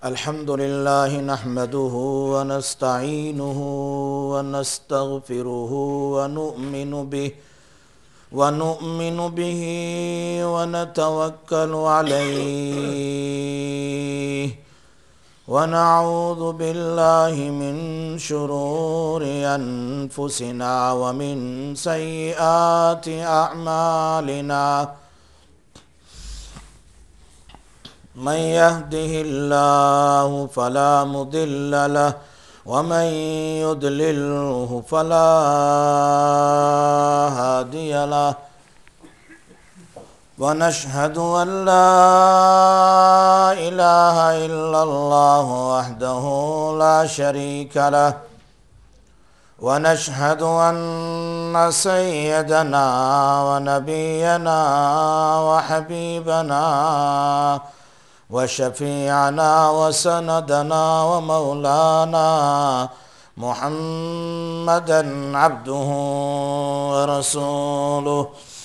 الحمد لله نحمده ونستعينه ونستغفره ونؤمن به ونتوكل عليه ونعوذ بالله من شرور أنفسنا ومن سيئات أعمالنا من يهده الله فلا مضل له ومن يضلله فلا هادي له ونشهد أن لا إله إلا الله وحده لا شريك له ونشهد أن سيدنا ونبينا وحبيبنا وشفيعنا وسندنا ومولانا محمدا عبده ورسوله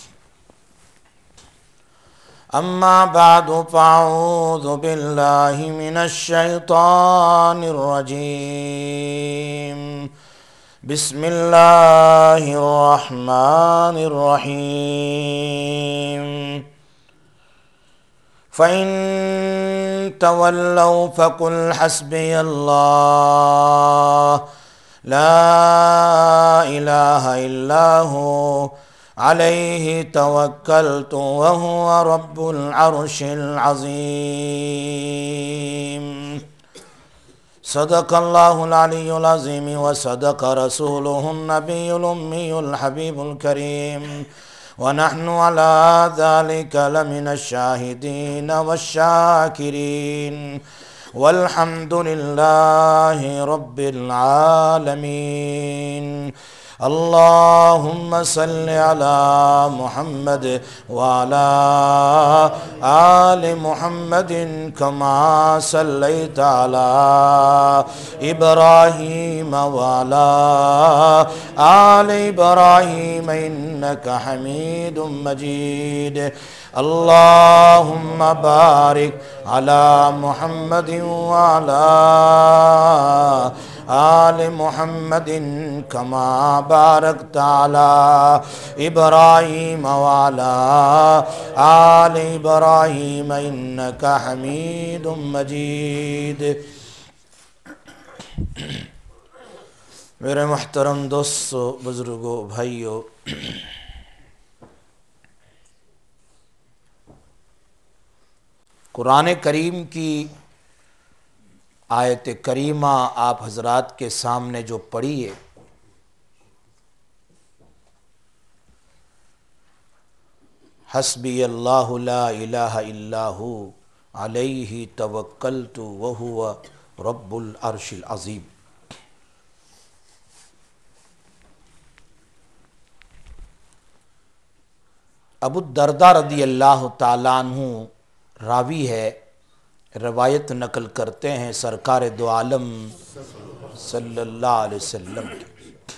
أما بعد فأعوذ بالله من الشيطان الرجيم بسم الله الرحمن الرحيم فإن تولوا فقل حسبي الله لا إله إلا هو عليه توكلت وهو رب العرش العظيم صدق الله العلي العظيم وصدق رسوله النبي الأمي الحبيب الكريم ونحن على ذلك لمن الشاهدين والشاكرين والحمد لله رب العالمين اللهم صل على محمد وعلى آل محمد كما صليت على إبراهيم وعلى آل إبراهيم إنك حميد مجيد اللهم بارك على محمد وعلى آل محمد كما باركت على إبراهيم وعلى آل إبراهيم إنك حميد مجيد۔ میرے محترم دوستو، بزرگوں، بھائیو، قرآن کریم کی آیت کریمہ آپ حضرات کے سامنے جو پڑھی ہے، حسبی اللہ لا الہ الا ہو علیہ توکلت وہو رب العرش العظیم، ابو الدرداء رضی اللہ تعالیٰ عنہ راوی ہے، روایت نقل کرتے ہیں سرکار دو عالم صلی اللہ علیہ وسلم کی،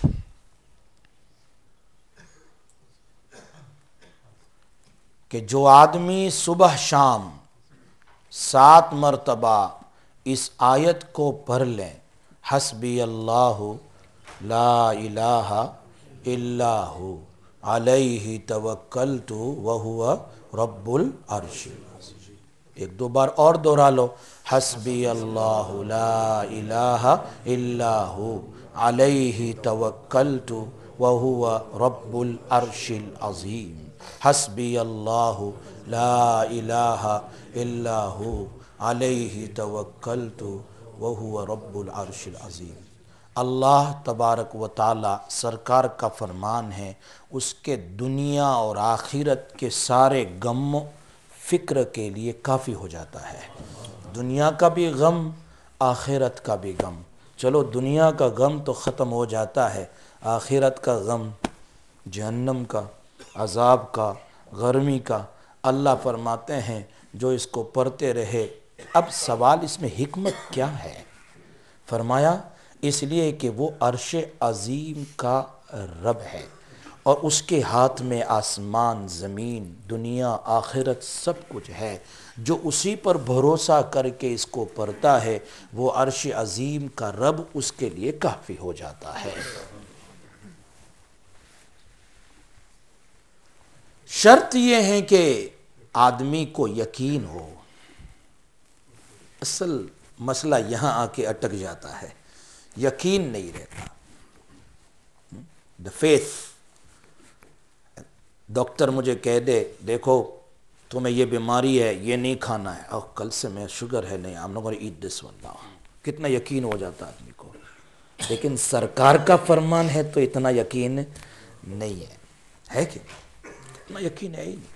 کہ جو آدمی صبح شام 7 مرتبہ اس آیت کو پڑھ لیں، حسبی اللہ لا الہ الا ہو علیہ توکلت وہو رب العرش، ایک دو بار اور دوہرا لو، حسبی اللہ لا الہ الا ہو علیہ توکلت وہو رب العرش العظیم، حسبی اللہ لا الہ الا ہو علیہ توکلت وہو رب العرش العظیم۔ اللہ تبارک و تعالی سرکار کا فرمان ہے، اس کے دنیا اور آخرت کے سارے غم فکر کے لیے کافی ہو جاتا ہے، دنیا کا بھی غم، آخرت کا بھی غم۔ چلو دنیا کا غم تو ختم ہو جاتا ہے، آخرت کا غم، جہنم کا، عذاب کا، گرمی کا، اللہ فرماتے ہیں جو اس کو پڑھتے رہے۔ اب سوال اس میں حکمت کیا ہے؟ فرمایا اس لیے کہ وہ عرش عظیم کا رب ہے اور اس کے ہاتھ میں آسمان، زمین، دنیا، آخرت سب کچھ ہے۔ جو اسی پر بھروسہ کر کے اس کو پڑھتا ہے وہ عرش عظیم کا رب اس کے لیے کافی ہو جاتا ہے۔ شرط یہ ہے کہ آدمی کو یقین ہو۔ اصل مسئلہ یہاں آ کے اٹک جاتا ہے، یقین نہیں رہتا۔ the faith۔ ڈاکٹر مجھے کہہ دے دیکھو تمہیں یہ بیماری ہے، یہ نہیں کھانا ہے، اور کل سے میں شوگر ہے نہیں، I'm not going to eat this one now۔ کتنا یقین ہو جاتا آدمی کو، لیکن سرکار کا فرمان ہے تو اتنا یقین نہیں ہے کہ اتنا یقین ہے ہی نہیں۔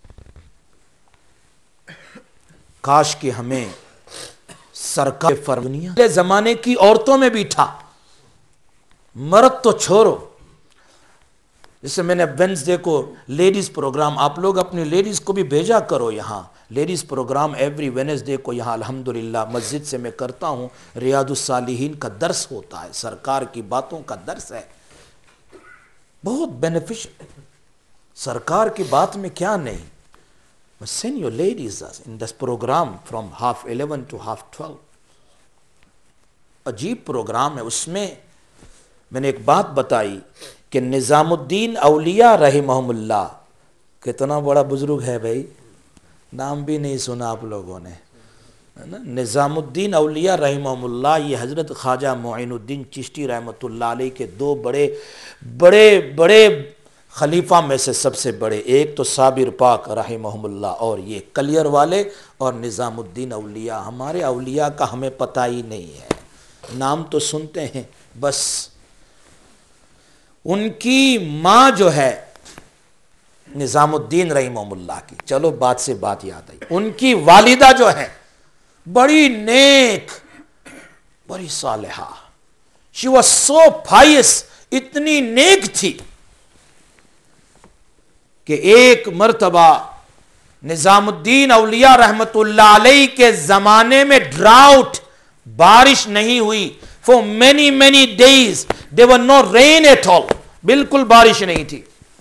کاش کہ ہمیں سرکار فرمانیاں پہلے زمانے کی عورتوں میں بھی تھا، مرد تو چھوڑو۔ جیسے میں نے وینسڈے کو لیڈیز پروگرام، آپ لوگ اپنی لیڈیز کو بھی بھیجا کرو یہاں، لیڈیز پروگرام ایوری وینسڈے کو یہاں الحمدللہ مسجد سے میں کرتا ہوں، ریاض الصالحین کا درس ہوتا ہے، سرکار کی باتوں کا درس ہے، بہت بینیفیشل۔ سرکار کی بات میں کیا نہیں، but send your ladies in this program from 11:30 to 12:30۔ عجیب پروگرام ہے، اس میں میں نے ایک بات بتائی کہ نظام الدین اولیاء رحمہم اللہ، کتنا بڑا بزرگ ہے بھائی، نام بھی نہیں سنا آپ لوگوں نے، نظام الدین اولیاء رحمہم اللہ، یہ حضرت خواجہ معین الدین چشتی رحمۃ اللہ علیہ کے دو بڑے بڑے بڑے خلیفہ میں سے سب سے بڑے، ایک تو صابر پاک رحمہم اللہ اور یہ کلیئر والے، اور نظام الدین اولیاء۔ ہمارے اولیاء کا ہمیں پتہ ہی نہیں ہے، نام تو سنتے ہیں بس۔ ان کی ماں جو ہے نظام الدین رحمہم اللہ کی، چلو بات سے بات یاد آئی، ان کی والدہ جو ہے بڑی نیک، بڑی صالحہ، she was so pious، اتنی نیک تھی کہ ایک مرتبہ نظام الدین اولیاء رحمت اللہ علیہ کے زمانے میں ڈراؤٹ، بارش نہیں ہوئی for many days، there were no rain at all، بالکل بارش نہیں تھی۔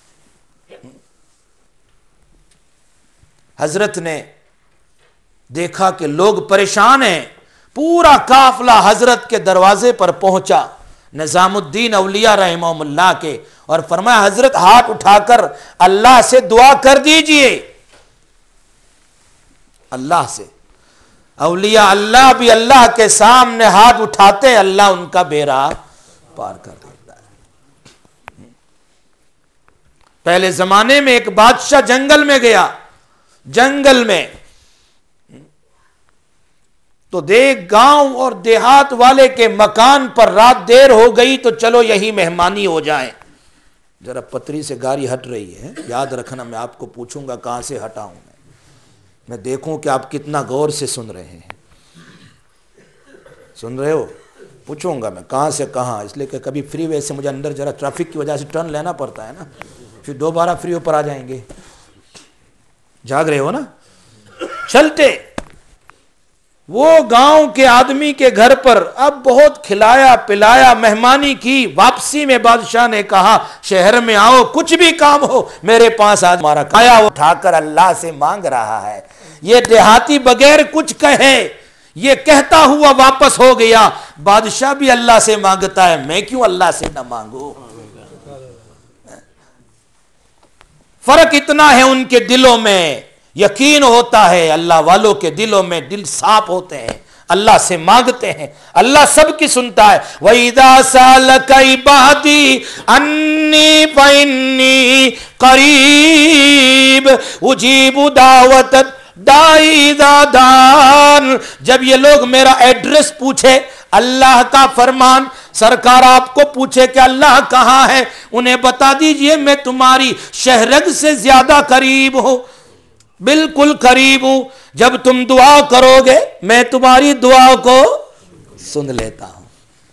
حضرت نے دیکھا کہ لوگ پریشان ہیں، پورا قافلہ حضرت کے دروازے پر پہنچا، نظام الدین اولیاء رحمہم اللہ کے، اور فرمایا حضرت ہاتھ اٹھا کر اللہ سے دعا کر دیجئے۔ اللہ سے، اولیاء اللہ بھی اللہ کے سامنے ہاتھ اٹھاتے ہیں، اللہ ان کا بیڑا پار کر دیتا ہے۔ پہلے زمانے میں ایک بادشاہ جنگل میں گیا، جنگل میں تو دیکھ گاؤں اور دیہات والے کے مکان پر رات دیر ہو گئی تو چلو یہی مہمانی ہو جائے۔ ذرا پتری سے گاڑی ہٹ رہی ہے، یاد رکھنا میں آپ کو پوچھوں گا کہاں سے ہٹا ہوں میں دیکھوں کہ آپ کتنا غور سے سن رہے ہیں، سن رہے ہو؟ پوچھوں گا میں کہاں سے کہاں، اس لیے کہ کبھی فری وے سے مجھے اندر ذرا ٹریفک کی وجہ سے ٹرن لینا پڑتا ہے نا، پھر دوبارہ فری اوپر آ جائیں گے، جاگ رہے ہو نا؟ چلتے وہ گاؤں کے آدمی کے گھر پر اب بہت کھلایا پلایا، مہمانی کی، واپسی میں بادشاہ نے کہا شہر میں آؤ، کچھ بھی کام ہو میرے پاس آج ہمارا کھایا اٹھا کر اللہ سے مانگ رہا ہے۔ یہ دیہاتی بغیر کچھ کہے یہ کہتا ہوا واپس ہو گیا، بادشاہ بھی اللہ سے مانگتا ہے، میں کیوں اللہ سے نہ مانگوں؟ فرق اتنا ہے ان کے دلوں میں یقین ہوتا ہے، اللہ والوں کے دلوں میں دل صاف ہوتے ہیں، اللہ سے مانگتے ہیں، اللہ سب کی سنتا ہے۔ وَإِذَا سَأَلَكَ عِبَادِي عَنِّي فَإِنِّي قَرِيبٌ أُجِيبُ دَعْوَةَ الدَّاعِ إِذَا دَعَانِ۔ جب یہ لوگ میرا ایڈریس پوچھے، اللہ کا فرمان، سرکار آپ کو پوچھے کہ اللہ کہاں ہے، انہیں بتا دیجئے میں تمہاری شہرگ سے زیادہ قریب ہوں، بالکل قریب ہوں، جب تم دعا کرو گے میں تمہاری دعا کو سن لیتا ہوں۔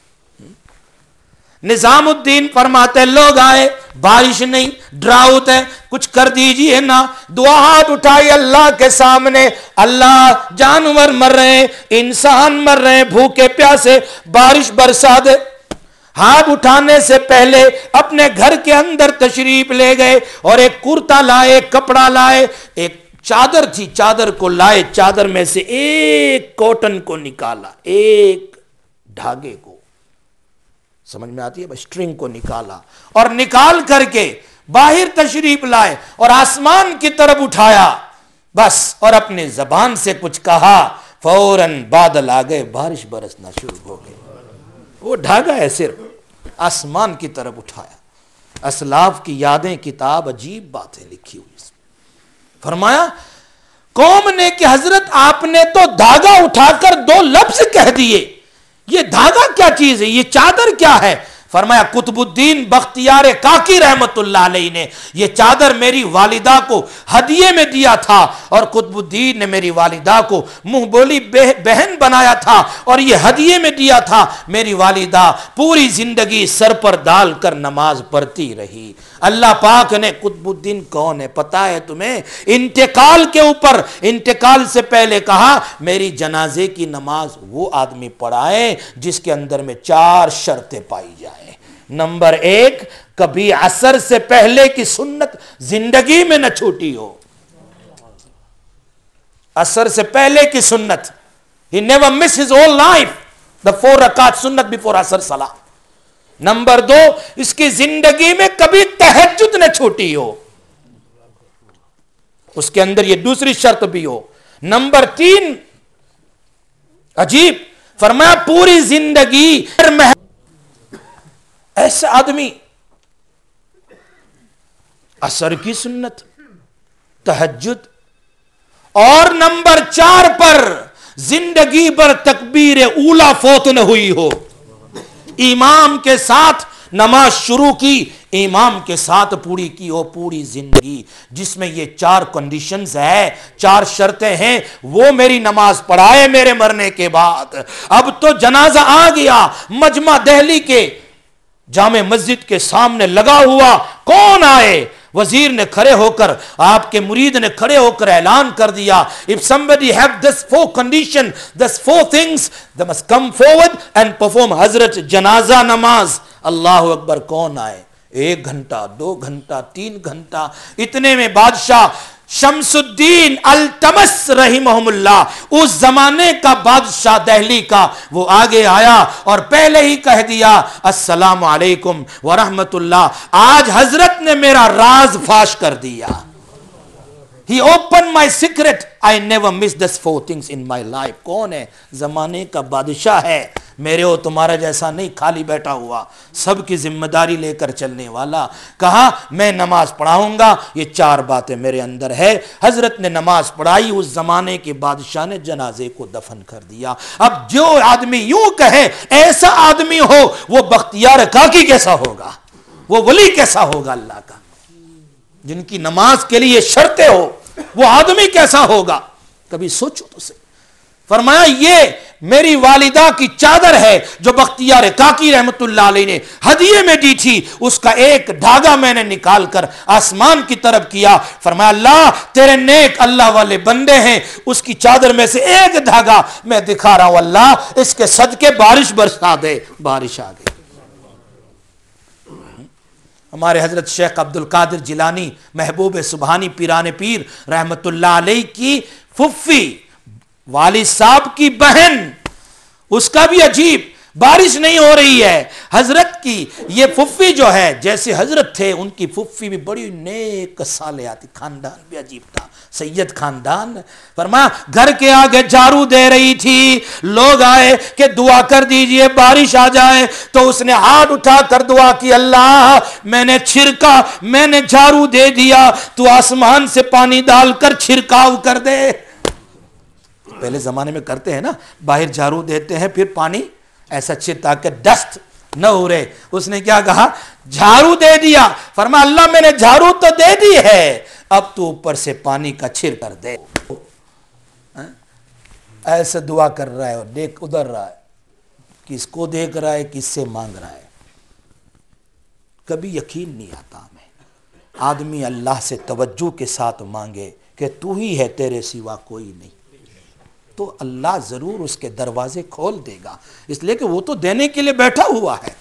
نظام الدین فرماتے لوگ آئے، بارش نہیں، ڈراؤٹ ہے، کچھ کر دیجئے نا، دعا ہاتھ اٹھائی اللہ کے سامنے، اللہ جانور مر رہے ہیں، انسان مر رہے ہیں، بھوکے پیاسے، بارش برسا دے۔ ہاتھ اٹھانے سے پہلے اپنے گھر کے اندر تشریف لے گئے اور ایک کرتا لائے، ایک کپڑا لائے، ایک چادر تھی، چادر کو لائے، چادر میں سے ایک کاٹن کو نکالا، ایک دھاگے کو، سمجھ میں آتی ہے، اسٹرنگ کو نکالا، اور نکال کر کے باہر تشریف لائے اور آسمان کی طرف اٹھایا، بس، اور اپنے زبان سے کچھ کہا، فوراً بادل آ گئے، بارش برسنا شروع ہو گئی۔ وہ دھاگا ہے، صرف آسمان کی طرف اٹھایا۔ اسلاف کی یادیں کتاب عجیب باتیں لکھی ہوئی، فرمایا قوم نے کہ حضرت آپ نے تو دھاگا اٹھا کر 2 لفظ کہہ دیے، یہ دھاگا کیا چیز ہے، یہ چادر کیا ہے؟ فرمایا قطب الدین بختیار کاکی رحمت اللہ علیہ نے یہ چادر میری والدہ کو ہدیے میں دیا تھا، اور قطب الدین نے میری والدہ کو منہ بولی بہن بنایا تھا اور یہ ہدیے میں دیا تھا۔ میری والدہ پوری زندگی سر پر ڈال کر نماز پڑھتی رہی۔ اللہ پاک نے، قطب الدین کون ہے پتا ہے تمہیں؟ انتقال کے اوپر، انتقال سے پہلے کہا میری جنازے کی نماز وہ آدمی پڑھائے جس کے اندر میں 4 شرطیں پائی جائیں۔ نمبر 1، کبھی عصر سے پہلے کی سنت زندگی میں نہ چھوٹی ہو، عصر سے پہلے کی سنت، he never missed his whole life the 4 رکعت سنت before عصر صلاح۔ نمبر 2، اس کی زندگی میں کبھی تہجد نہ چھوٹی ہو، اس کے اندر یہ دوسری شرط بھی ہو۔ نمبر 3، عجیب، فرمایا پوری زندگی ایسا آدمی، عصر کی سنت، تہجد، اور نمبر 4 پر زندگی پر تکبیر اولا فوت نہ ہوئی ہو، امام کے ساتھ نماز شروع کی، امام کے ساتھ پوری کی ہو پوری زندگی، جس میں یہ 4 کنڈیشنز ہے، 4 شرطیں ہیں، وہ میری نماز پڑھائے میرے مرنے کے بعد۔ اب تو جنازہ آ گیا، مجمع دہلی کے جامع مسجد کے سامنے لگا ہوا، کون آئے؟ وزیر نے کھڑے ہو کر، آپ کے مرید نے کھڑے ہو کر اعلان کر دیا، if somebody have this 4 condition, this 4 things, they must come forward and perform حضرت جنازہ نماز۔ اللہ اکبر، کون آئے؟ 1 گھنٹہ، 2 گھنٹہ، 3 گھنٹہ، اتنے میں بادشاہ شمس الدین التمس رحمہم اللہ، اس زمانے کا بادشاہ دہلی کا، وہ آگے آیا اور پہلے ہی کہہ دیا السلام علیکم ورحمت اللہ، آج حضرت نے میرا راز فاش کر دیا۔ He opened my secret, I never miss these 4 things in my life۔ کون ہے؟ زمانے کا بادشاہ ہے، میرے ہو تمہارا جیسا نہیں، خالی بیٹھا ہوا، سب کی ذمہ داری لے کر چلنے والا۔ کہا میں نماز پڑھاؤں گا، یہ 4 باتیں میرے اندر ہے۔ حضرت نے نماز پڑھائی، اس زمانے کے بادشاہ نے جنازے کو دفن کر دیا۔ اب جو آدمی یوں کہے ایسا آدمی ہو، وہ بختیار کاکی کیسا ہوگا، وہ ولی کیسا ہوگا اللہ کا، جن کی نماز کے لیے شرطیں ہو، وہ آدمی کیسا ہوگا؟ کبھی سوچو تو صحیح۔ فرمایا یہ میری والدہ کی چادر ہے جو بختیار کاکی رحمت اللہ علیہ نے ہدیے میں دی تھی، اس کا ایک دھاگا میں نے نکال کر آسمان کی طرف کیا۔ فرمایا اللہ تیرے نیک اللہ والے بندے ہیں، اس کی چادر میں سے ایک دھاگا میں دکھا رہا ہوں، اللہ اس کے صدقے بارش برسا دے۔ بارش آ گئی۔ ہمارے حضرت شیخ عبد القادر جیلانی محبوب سبحانی پیران پیر رحمت اللہ علیہ کی پھوپھی، والد صاحب کی بہن، اس کا بھی عجیب، بارش نہیں ہو رہی ہے، حضرت کی یہ پھوپھی جو ہے، جیسے حضرت تھے ان کی پھوپھی بھی بڑی نیک صالحہ تھی، خاندان بھی عجیب تھا، سید خاندان۔ فرمایا گھر کے آگے جھاڑو دے رہی تھی، لوگ آئے کہ دعا کر دیجئے بارش آ جائے، تو اس نے ہاتھ اٹھا کر دعا کی، اللہ میں نے چھڑکا، میں نے جھاڑو دے دیا، تو آسمان سے پانی ڈال کر چھڑکاو کر دے۔ پہلے زمانے میں کرتے ہیں نا، باہر جھاڑو دیتے ہیں پھر پانی ایسا تاکہ ڈسٹ نہ ہو رہے۔ اس نے کیا کہا؟ جھاڑو دے دیا۔ فرمایا اللہ میں نے جھاڑو تو دے دی ہے، اب تو اوپر سے پانی کا چھڑ کر دے۔ ایسے دعا کر رہا ہے اور دیکھ ادھر رہا ہے، کس کو دیکھ رہا ہے، کس سے مانگ رہا ہے، کبھی یقین نہیں آتا ہمیں۔ آدمی اللہ سے توجہ کے ساتھ مانگے کہ تو ہی ہے، تیرے سوا کوئی نہیں، تو اللہ ضرور اس کے دروازے کھول دے گا، اس لیے کہ وہ تو دینے کے لیے بیٹھا ہوا ہے۔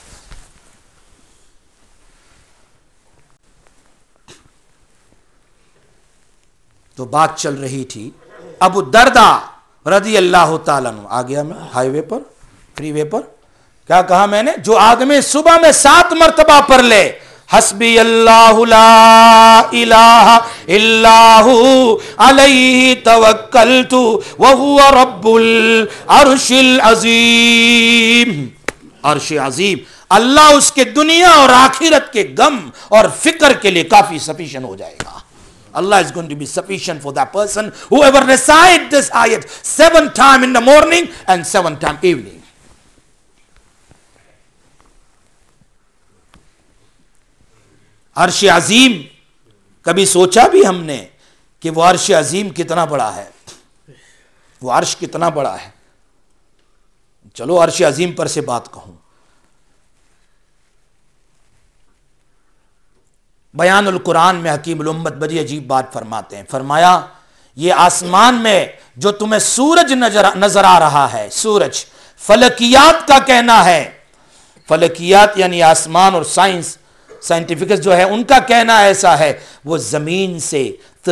تو تو بات چل رہی تھی ابو دردہ رضی اللہ تعالیٰ عنہ. آ گیا میں ہائی وے پر, فری وے پر. کیا کہا میں نے؟ جو آدمی صبح میں 7 مرتبہ پڑھ لے حسبی اللہ لا الہ الا ہو علیہ توکلت وہو رب العرش العظیم. عرش عظیم, اللہ اس کے دنیا اور آخرت کے غم اور فکر کے لیے کافی سفیشن ہو جائے گا. Allah is going to be sufficient for that person whoever recite this ayat 7 times in the morning and 7 times evening. عرش عظیم, کبھی سوچا بھی ہم نے کہ وہ عرش عظیم کتنا بڑا ہے؟ وہ عرش کتنا بڑا ہے؟ چلو عرش عظیم پر سے بات کہوں. بیان القرآن میں حکیم الامت بڑی عجیب بات فرماتے ہیں. فرمایا یہ آسمان میں جو تمہیں سورج نظر آ رہا ہے, سورج, فلکیات کا کہنا ہے, فلکیات یعنی آسمان اور سائنٹیفکس جو ہے ان کا کہنا ایسا ہے, وہ زمین سے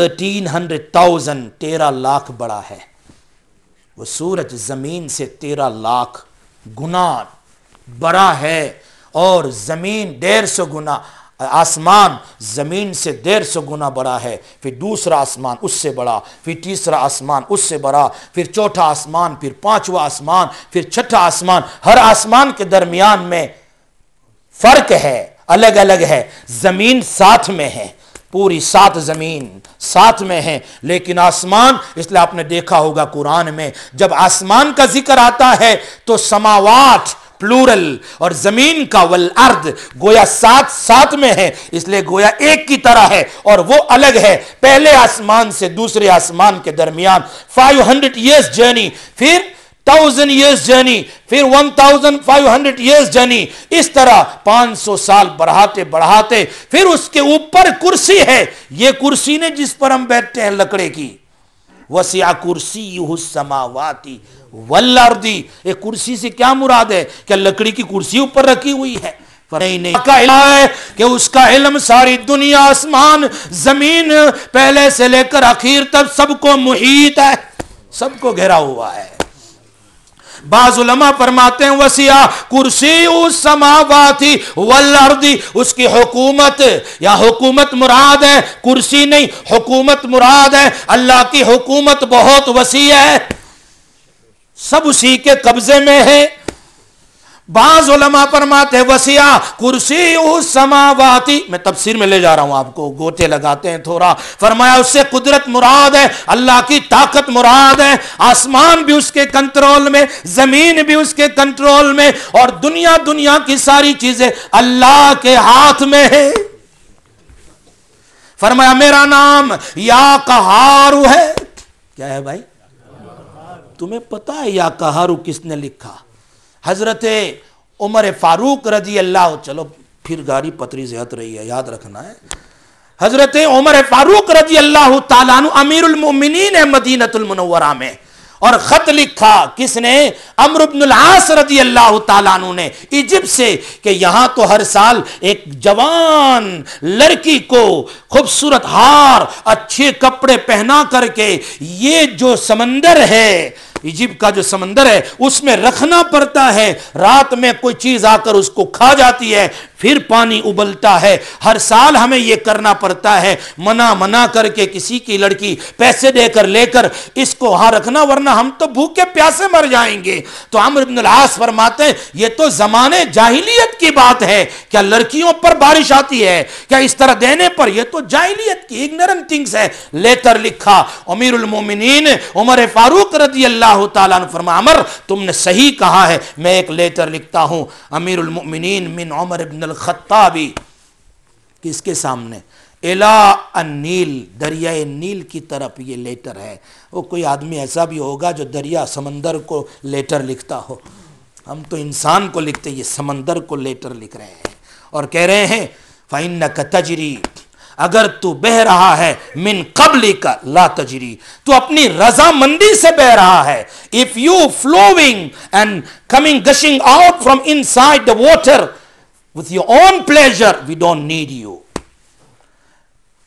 13 لاکھ بڑا ہے. وہ سورج زمین سے 13 لاکھ گنا بڑا ہے, اور زمین 150 گنا, آسمان زمین سے 150 گنا بڑا ہے. پھر دوسرا آسمان اس سے بڑا, پھر تیسرا آسمان اس سے بڑا, پھر چوتھا آسمان, پھر پانچواں آسمان, پھر چھٹا آسمان. ہر آسمان کے درمیان میں فرق ہے, الگ الگ ہے. زمین ساتھ میں ہے, پوری 7 زمین ساتھ میں ہیں, لیکن آسمان, اس لئے آپ نے دیکھا ہوگا قرآن میں جب آسمان کا ذکر آتا ہے تو سماوات پلورل اور زمین کا والارض گویا ساتھ میں ہے, اس لئے گویا ایک کی طرح ہے اور وہ الگ ہے. پہلے آسمان سے دوسرے آسمان کے درمیان 500 years جرنی, پھر 1000 years جرنی, پھر 1500 years جرنی, اس طرح 500 سال بڑھاتے پھر اس کے اوپر کرسی ہے. یہ کرسی نے جس پر ہم بیٹھتے ہیں لکڑے کی, وسع کرسیہ السماوات والارض. ایک کرسی سے کیا مراد ہے؟ کہ لکڑی کی کرسی اوپر رکھی ہوئی ہے؟ نہیں, کہ اس کا علم ساری دنیا, آسمان, زمین, پہلے سے لے کر آخر تک سب کو محیط ہے, سب کو گھیرا ہوا ہے. بعض علماء فرماتے ہیں وسیع کرسی السماوات والارض, اس کی حکومت, یا حکومت مراد ہے, کرسی نہیں, حکومت مراد ہے. اللہ کی حکومت بہت وسیع ہے, سب اسی کے قبضے میں ہے. بعض علماء فرماتے ہیں وسیع کرسی السماوات, میں تفسیر میں لے جا رہا ہوں آپ کو, گوتے لگاتے ہیں تھوڑا. فرمایا اس سے قدرت مراد ہے, اللہ کی طاقت مراد ہے. آسمان بھی اس کے کنٹرول میں, زمین بھی اس کے کنٹرول میں, اور دنیا کی ساری چیزیں اللہ کے ہاتھ میں ہے. فرمایا میرا نام یا قہار ہے. کیا ہے بھائی؟ تمہیں پتا ہے یا قہار کس نے لکھا؟ حضرت عمر فاروق رضی اللہ, چلو پھر گاڑی پتری سے ہٹ رہی ہے, یاد رکھنا ہے. حضرت عمر فاروق رضی اللہ تعالیٰ عنہ امیر المؤمنین ہے مدینہ المنورہ میں, اور خط لکھا کس نے؟ عمرو بن العاص رضی اللہ تعالیٰ عنہ نے ایجپٹ سے, کہ یہاں تو ہر سال ایک جوان لڑکی کو خوبصورت ہار, اچھے کپڑے پہنا کر کے یہ جو سمندر ہے, ایجپٹ کا جو سمندر ہے, اس میں رکھنا پڑتا ہے. رات میں کوئی چیز آ کر اس کو کھا جاتی ہے, پھر پانی ابلتا ہے. ہر سال ہمیں یہ کرنا پڑتا ہے, منع کر کے کسی کی لڑکی پیسے دے کر لے کر اس کو وہاں رکھنا, ورنہ ہم تو بھوکے پیاسے مر جائیں گے. تو عمرو بن العاص فرماتے ہیں یہ تو زمانے جاہلیت کی بات ہے. کیا لڑکیوں پر بارش آتی ہے کیا اس طرح دینے پر؟ یہ تو جاہلیت کی اگنورنٹ تھنگز ہے. لیٹر لکھا امیر المومنین عمر فاروق رضی اللہ تعالیٰ عنہ. فرمایا عمر تم نے صحیح کہا ہے, میں ایک لیٹر لکھتا ہوں امیر المؤمنین من عمر بن الخطابی, کس کے سامنے؟ الى النیل, دریائے نیل کی طرف یہ لیٹر ہے. وہ کوئی آدمی ایسا بھی ہوگا جو دریا سمندر کو لیٹر لکھتا ہو, ہم تو انسان کو لکھتے, یہ سمندر کو لیٹر لکھ رہے ہیں اور کہہ رہے ہیں فَإِنَّكَ تَجْرِي, اگر تو بہ رہا ہے من قبلک لا تجری, تو اپنی رضا مندی سے بہ رہا ہے. if you flowing and coming gushing out from inside the water with your own pleasure, we don't need you.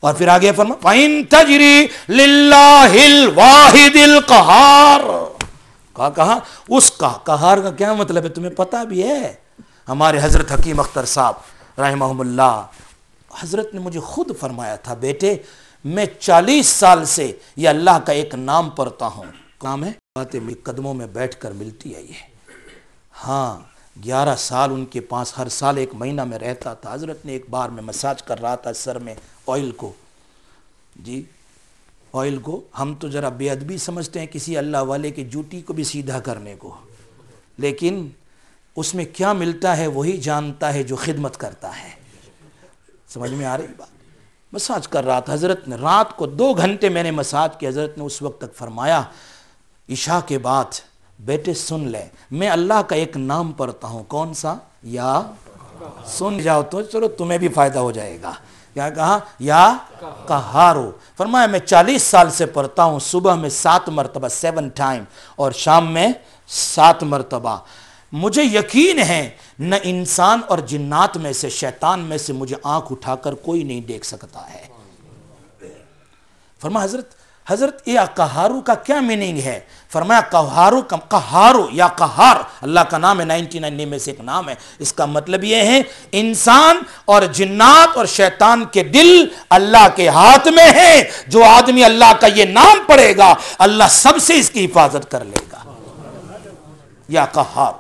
اور پھر آگے فرما فَإِن تَجْرِي لِلَّهِ الْوَاحِدِ الْقَهَّارِ کہا اس کا قہار کا کیا مطلب ہے تمہیں پتہ بھی ہے؟ ہمارے حضرت حکیم اختر صاحب رحمہم اللہ، حضرت نے مجھے خود فرمایا تھا بیٹے میں 40 سال سے یہ اللہ کا ایک نام پڑھتا ہوں، کام ہے باتیں قدموں میں بیٹھ کر ملتی ہے یہ، ہاں 11 سال ان کے پاس ہر سال 1 مہینہ میں رہتا تھا۔ حضرت نے ایک بار میں مساج کر رہا تھا سر میں آئل کو، جی آئل کو ہم تو ذرا بے ادبی سمجھتے ہیں کسی اللہ والے کی جوتی کو بھی سیدھا کرنے کو، لیکن اس میں کیا ملتا ہے وہی جانتا ہے جو خدمت کرتا ہے۔ سمجھ میں آ رہی بات؟ مساج کر رہا تھا حضرت نے، رات کو 2 گھنٹے میں نے مساج کی۔ حضرت نے اس وقت تک فرمایا عشاء کے بعد بیٹے سن لیں میں اللہ کا ایک نام پڑھتا ہوں، کون سا؟ یا سن جاؤ تو چلو تمہیں بھی فائدہ ہو جائے گا۔ کیا کہا؟ یا قہارو۔ فرمایا میں 40 سال سے پڑھتا ہوں، صبح میں 7 مرتبہ 7 ٹائم اور شام میں 7 مرتبہ۔ مجھے یقین ہے نہ انسان اور جنات میں سے شیطان میں سے مجھے آنکھ اٹھا کر کوئی نہیں دیکھ سکتا ہے۔ فرمایا حضرت یہ قہارو کا کیا میننگ ہے؟ فرمایا قہارو یا قہار اللہ کا نام ہے، 99 میں سے ایک نام ہے۔ اس کا مطلب یہ ہے انسان اور جنات اور شیطان کے دل اللہ کے ہاتھ میں ہے، جو آدمی اللہ کا یہ نام پڑھے گا اللہ سب سے اس کی حفاظت کر لے گا۔ یا قہار،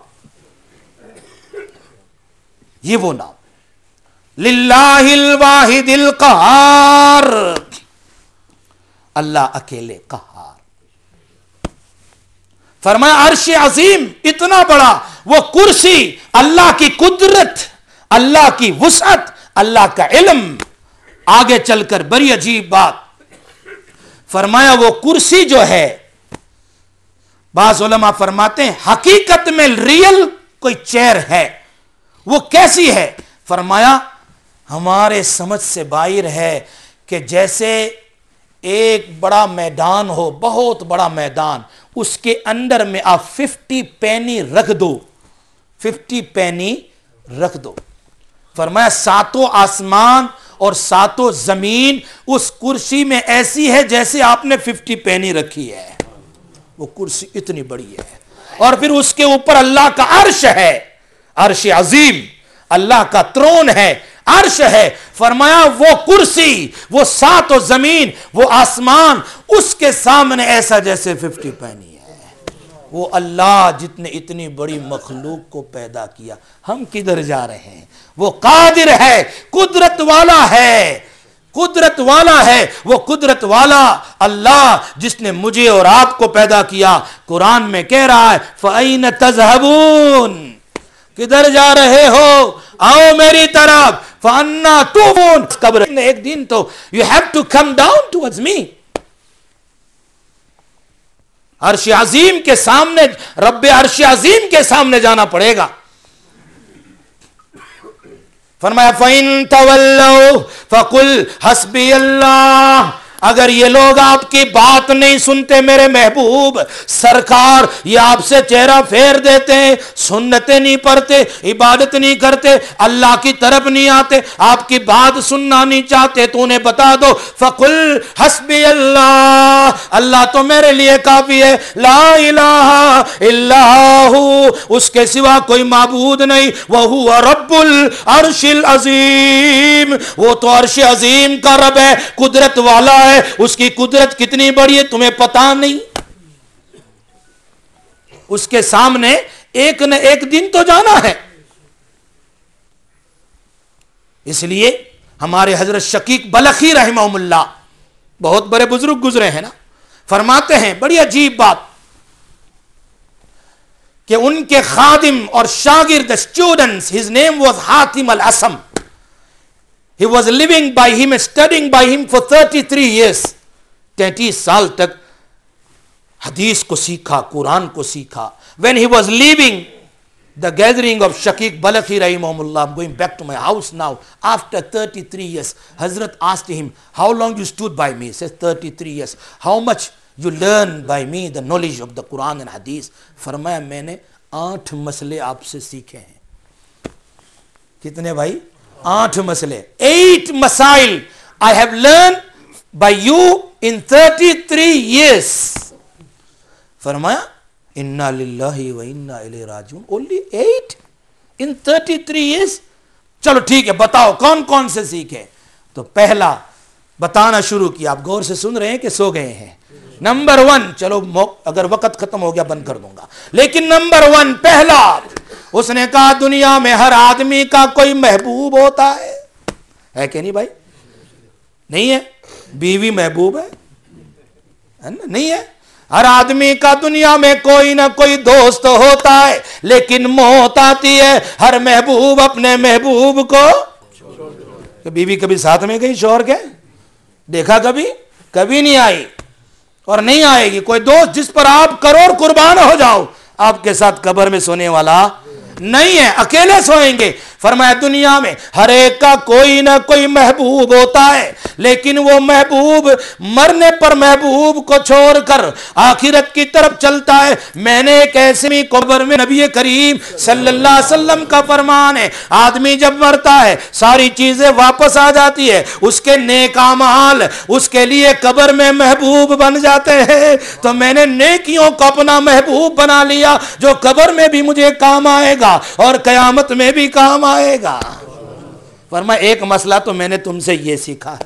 یہ وہ نام للہ الواحد القہار، اللہ اکیلے قہار۔ فرمایا عرش عظیم اتنا بڑا، وہ کرسی، اللہ کی قدرت، اللہ کی وسعت، اللہ کا علم۔ آگے چل کر بڑی عجیب بات فرمایا وہ کرسی جو ہے، بعض علماء فرماتے ہیں حقیقت میں ریئل کوئی چیئر ہے، وہ کیسی ہے؟ فرمایا ہمارے سمجھ سے باہر ہے کہ جیسے ایک بڑا میدان ہو، بہت بڑا میدان، اس کے اندر میں آپ 50 پینی رکھ دو، 50 پینی رکھ دو۔ فرمایا 7 آسمان اور 7 زمین اس کرسی میں ایسی ہے جیسے آپ نے 50 پینی رکھی ہے، وہ کرسی اتنی بڑی ہے۔ اور پھر اس کے اوپر اللہ کا عرش ہے، عرش عظیم، اللہ کا ترون ہے، عرش ہے۔ فرمایا وہ کرسی، وہ 7 زمین، وہ آسمان اس کے سامنے ایسا جیسے 50 پینی ہے۔ وہ اللہ جس نے اتنی بڑی مخلوق کو پیدا کیا، ہم کدھر جا رہے ہیں؟ وہ قادر ہے، قدرت والا ہے، قدرت والا ہے۔ وہ قدرت والا اللہ جس نے مجھے اور آپ کو پیدا کیا، قرآن میں کہہ رہا ہے فَأَيْنَ تَذْهَبُونَ، کدھر جا رہے ہو؟ آؤ میری طرف۔ فَأَنَّا تُوبُونَ، قبر ایک دن تو you have to come down towards me۔ عرش عظیم کے سامنے، رب عرش عظیم کے سامنے جانا پڑے گا۔ فرمایا فَإِن تَوَلَّوْا فَقُلْ حَسْبِيَ اللَّهُ، اگر یہ لوگ آپ کی بات نہیں سنتے میرے محبوب سرکار، یہ آپ سے چہرہ پھیر دیتے ہیں، سنتیں نہیں پڑھتے، عبادت نہیں کرتے، اللہ کی طرف نہیں آتے، آپ کی بات سننا نہیں چاہتے، تو انہیں بتا دو فَقُلْ حَسْبِيَ اللَّهُ، اللہ تو میرے لیے کافی ہے، لا الہ الا ہو، اس کے سوا کوئی معبود نہیں، وَهُوَ رَبُّ الْعَرْشِ الْعَظِيمِ، وہ تو عرش عظیم کا رب ہے، قدرت والا ہے، اس کی قدرت کتنی بڑی ہے تمہیں پتا نہیں؟ اس کے سامنے ایک نہ ایک دن تو جانا ہے۔ اس لیے ہمارے حضرت شقیق بلخی رحمہم اللہ، بہت بڑے بزرگ گزرے ہیں نا، فرماتے ہیں بڑی عجیب بات کہ ان کے خادم اور شاگرد students, his name was Hatim الاسم، he was living by him, studying by him for 33 years، 33 سال تک حدیث کو سیکھا، قرآن کو سیکھا۔ when he was leaving the gathering of Shaqiq Balakhi rahimahullah, I'm going back to my house now after 33 years, Hazrat asked him, how long you stood by me? He says 33 years. How much you learn by me the knowledge of the Quran and Hadith? فرمایا میں نے 8 مسئلے آپ سے سیکھے ہیں۔ کتنے بھائی؟ 8 مسئلے، 8 مسائل I have learned by you in 33 years. फरमाया इन्ना लिल्लाहि व इन्ना इलैहि राजिऊन, only 8 in 33 years. चलो ठीक है, बताओ कौन कौन से सीखे। तो पहला बताना शुरू किया। आप गौर से सुन रहे हैं कि सो गए हैं। नंबर 1, चलो अगर वक्त खत्म हो गया बंद कर दूंगा, लेकिन नंबर 1 पहला, उसने कहा दुनिया में हर आदमी का कोई महबूब होता है कि नहीं भाई? नहीं है? बीवी महबूब है ना? नहीं है? हर आदमी का दुनिया में कोई ना कोई दोस्त होता है, लेकिन मौत आती है हर महबूब अपने महबूब को। बीवी कभी साथ में गई शौहर के? देखा कभी? कभी नहीं आई और नहीं आएगी। कोई दोस्त जिस पर आप करोड़ कुर्बान हो जाओ, आपके साथ कब्र में सोने वाला नहीं है, अकेले सोएंगे। फरमाया दुनिया में हर एक का कोई ना कोई महबूब होता है, लेकिन वो महबूब मरने पर महबूब को छोड़कर आखिरत की तरफ चलता है। मैंने एक ऐसी कब्र में नबी करीम सल्लल्लाहु अलैहि वसल्लम का फरमान है, आदमी जब मरता है सारी चीजें वापस आ जाती है, उसके नेक अमाल उसके लिए कब्र में महबूब बन जाते हैं। तो मैंने नेकियों को अपना महबूब बना लिया, जो कब्र में भी मुझे काम आएगा और कयामत में भी काम आएगा। फरमाया एक मसला तो मैंने तुमसे ये सीखा है।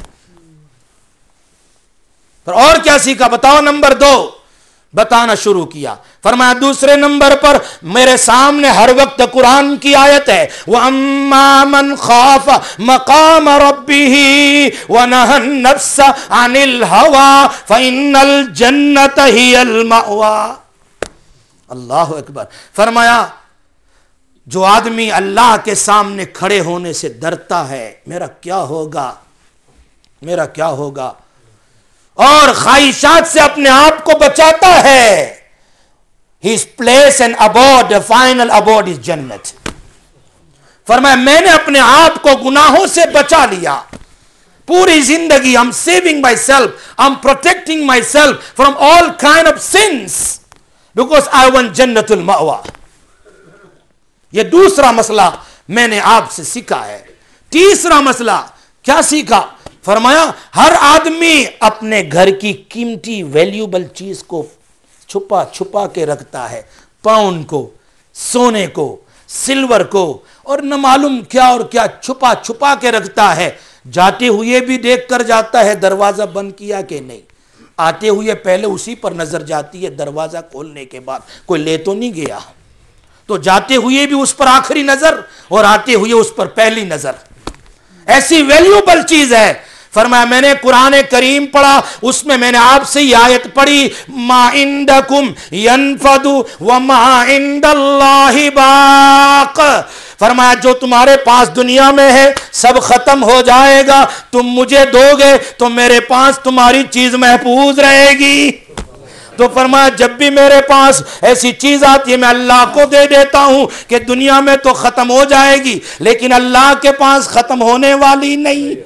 पर और क्या सीखा बताओ? नंबर 2 बताना शुरू किया। फरमाया दूसरे नंबर पर मेरे सामने हर वक्त कुरान की आयत है, व अम्मा मन खाफ मकाम रब्बिही व नहन नफ्स अनिल हवा फइन्नल जन्नत हियल मअवा। अल्लाह अकबर। फरमाया जो आदमी अल्लाह के सामने खड़े होने से डरता है, मेरा क्या होगा, मेरा क्या होगा, और ख्वाहिशात से अपने आप को बचाता है, his place and abode, the final abode is जन्नत। फरमाया मैंने अपने आप को गुनाहों से बचा लिया, पूरी जिंदगी I am saving myself, I am protecting myself from all kind of sins because I want जन्नतुल मअवा। ये दूसरा मसला मैंने आपसे सीखा है। तीसरा मसला क्या सीखा? फरमाया हर आदमी अपने घर की कीमती वैल्यूबल चीज को छुपा छुपा के रखता है, पाउंड को, सोने को, सिल्वर को, और न मालूम क्या और क्या छुपा छुपा के रखता है। जाते हुए भी देख कर जाता है दरवाजा बंद किया कि नहीं, आते हुए पहले उसी पर नजर जाती है, दरवाजा खोलने के बाद कोई ले तो नहीं गया, तो जाते हुए भी उस पर आखिरी नजर और आते हुए उस पर पहली नजर। ऐसी वैल्यूबल चीज है। फरमाया मैंने कुरान करीम पढ़ा, उसमें मैंने आपसे ये आयत पढ़ी, मा इंदकुम यनफदु व मा इंदल्लाहि बाक। फरमाया जो तुम्हारे पास दुनिया में है सब खत्म हो जाएगा, तुम मुझे दोगे तो मेरे पास तुम्हारी चीज महफूज रहेगी। तो फरमाया जब भी मेरे पास ऐसी चीज आती है मैं अल्लाह को दे देता हूं कि दुनिया में तो खत्म हो जाएगी, लेकिन अल्लाह के पास खत्म होने वाली नहीं।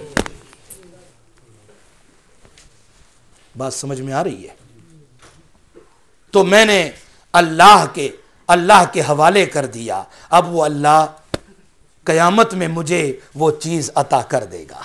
बात समझ में आ रही है? तो मैंने अल्लाह के हवाले कर दिया। अब वो अल्लाह कयामत में मुझे वो चीज अता कर देगा।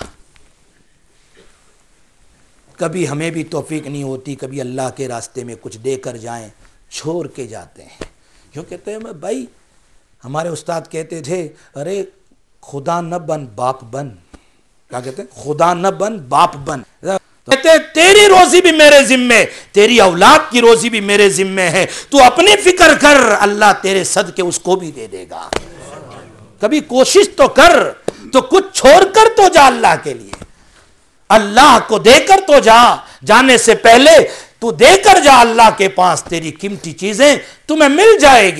कभी हमें भी तौफीक नहीं होती, कभी अल्लाह के रास्ते में कुछ देकर जाएं, छोड़ के जाते हैं। क्यों कहते हैं मैं भाई, हमारे उस्ताद कहते थे अरे खुदा न बन बाप बन। क्या कहते हैं? खुदा न बन बाप बन। कहते हैं तेरी रोजी भी मेरे जिम्मे, तेरी औलाद की रोजी भी मेरे जिम्मे है, तू अपनी फिक्र कर, अल्लाह तेरे सदके उसको भी दे देगा। कभी कोशिश तो कर, तो कुछ छोड़कर तो जा अल्लाह के लिए, अल्लाह को देकर तो जा। जाने से पहले तू देकर जा अल्लाह के पास, तेरी कीमती चीजें तुम्हें मिल जाएगी।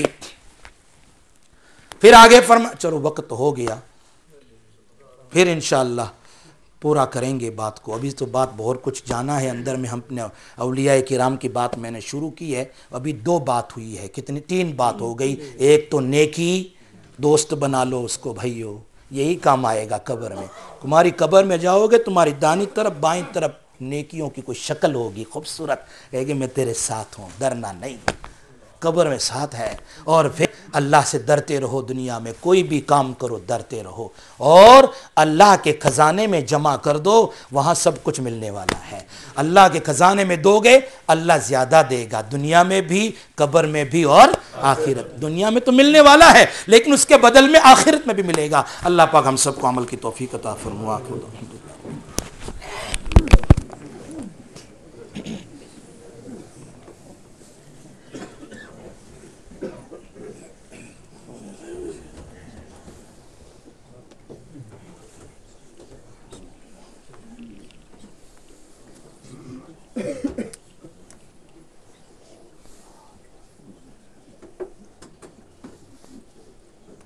फिर आगे फरमा, चलो वक्त तो हो गया, फिर इंशाअल्लाह पूरा करेंगे बात को। अभी तो बात बहुत कुछ जाना है अंदर में। हमने औलिया किराम की बात मैंने शुरू की है, अभी 2 बात हुई है, कितनी 3 बात हो गई। एक तो नेकी, दोस्त बना लो उसको भाइयों, यही काम आएगा कब्र में। तुम्हारी कब्र में जाओगे, तुम्हारी दानी तरफ बाईं तरफ नेकियों की कोई शक्ल होगी खूबसूरत, कहेगी मैं तेरे साथ हूँ, डरना नहीं। قبر میں ساتھ ہے۔ اور پھر اللہ سے ڈرتے رہو، دنیا میں کوئی بھی کام کرو ڈرتے رہو، اور اللہ کے خزانے میں جمع کر دو، وہاں سب کچھ ملنے والا ہے۔ اللہ کے خزانے میں دو گے اللہ زیادہ دے گا، دنیا میں بھی، قبر میں بھی، اور آخرت۔ دنیا میں تو ملنے والا ہے لیکن اس کے بدل میں آخرت میں بھی ملے گا۔ اللہ پاک ہم سب کو عمل کی توفیق عطا فرمائے۔